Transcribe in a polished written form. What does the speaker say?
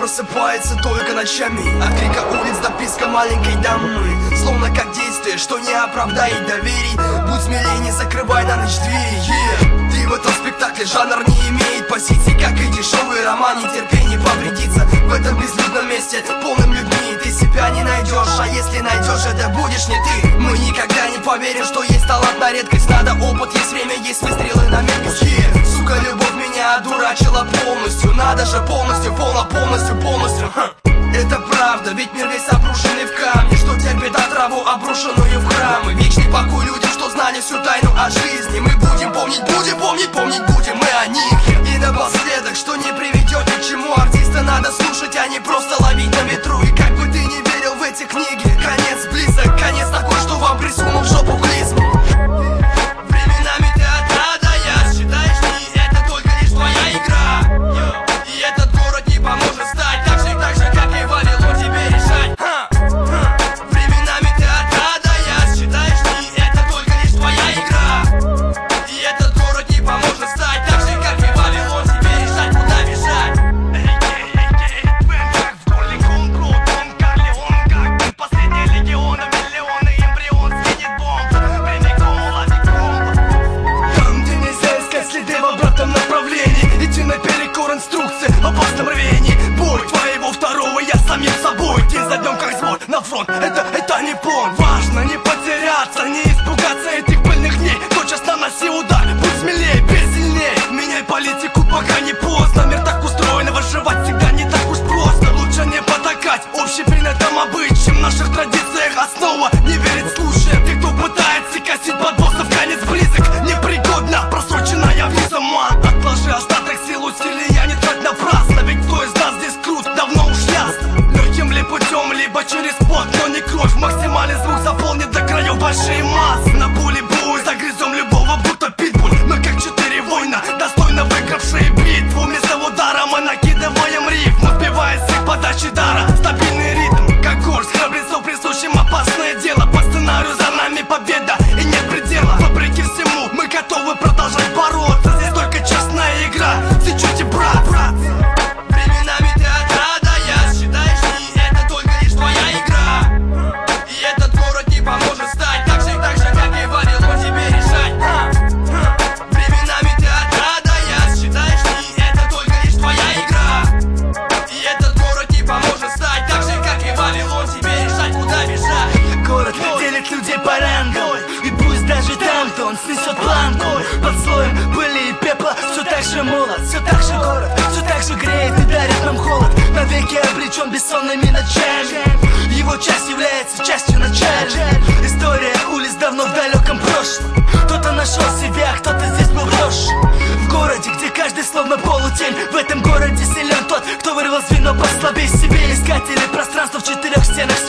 просыпается только ночами, от крика улиц до писка маленькой дамы. Словно как действие, что не оправдает доверий. Будь смелее, не закрывай на ночь двери. Ты в этом спектакле, жанр не имеет позиций, как и дешевый роман, нетерпение повредиться. В этом безлюдном месте, полным людьми, ты себя не найдешь, а если найдешь, это будешь не ты. Мы никогда не поверим, что есть талант на редкость. Надо опыт, есть время, есть выстрелы на меткость. Сука, любовь меня одурачила полностью. Надо же полностью, полностью. Это правда, ведь мир весь обрушенный в камни, что терпит отраву, обрушенную в храмы. Вечный покой людям, что знали всю тайну о жизни. Мы будем помнить будем мы о них. И напоследок, что не приведет ни к чему. Артиста надо слушать, а не просто ловить на ветру. И как бы ты не верил в эти книги, конец близок. Конец такой, что вам присунул в жопу клизму. Временами ты отрадая, считаешь ли это только лишь твоя игра. И этот город не поможет стать так же, как и Вавилон тебе решать. Временами ты отрадая, считаешь ли это только лишь твоя игра. И этот город не поможет стать так же, как и Вавилон тебе решать, куда бежать. Как в горле Конго, Дон Корлеон, как последний легион, миллионы эмбрион светит бомб. Прямиком лавиком. Там, где нельзя искать следы в обратном направлении, идти наперекор инструкции в опасном рвении. Бой твоего второго я самим собой. День за днем как сбор на фронт, это не план. Важно не потеряться, не испугаться этих пыльных дней. Тотчас наноси удар, будь смелее, бей сильнее. Меняй политику, пока не поздно. Мир так устроен, выживать всегда не так уж просто. Лучше не потакать общепринятым обычаям. В наших традициях основа не верить слушаем. Те, кто пытается косить под боссов, конец близок. Непригодна, просроченная виза, ман. Отложи остаток сил, усилия не трать напрасно. Ведь кто из нас здесь крут, давно уж ясно. Легким ли путем, либо через пот, но не кровь. Максимальный звук заполнит до краев большие массы. На поле боя загрызем любого, будто питбуль. Мы как 4 воина, достойно выигравшие битву. Вместо удара мы накидываем рифм, успевая с их подачи дара. Стабильный ритм, как горсть храбрецов, присущим опасное дело. По сценарию за нами победа и нет предела. Вопреки всему, мы готовы продолжать бороться. Здесь только честная игра, сечете, брат. Временами ты отрадая, считаешь ли это только лишь твоя игра. И этот город не поможет стать так же, как и Вавилон тебе решать. Временами ты отрадая, считаешь ли это только лишь твоя игра. И этот город не поможет стать так же, как и Вавилон тебе решать, куда бежать. Город делит людей по рангу, и пусть даже там-то он снесет планку. Под слоем пыли и пепла все так же молод, все так же город, все так же греет и дарит нам холод. Навеки обречен бессонными ночами, его часть является частью начала. История улиц давно в далеком прошлом. Кто-то нашел себя, кто-то здесь был брошен. В городе, где каждый словно полутень. В этом городе силен тот, кто вырвал звено послабее себе. Искатели пространства в 4 стенах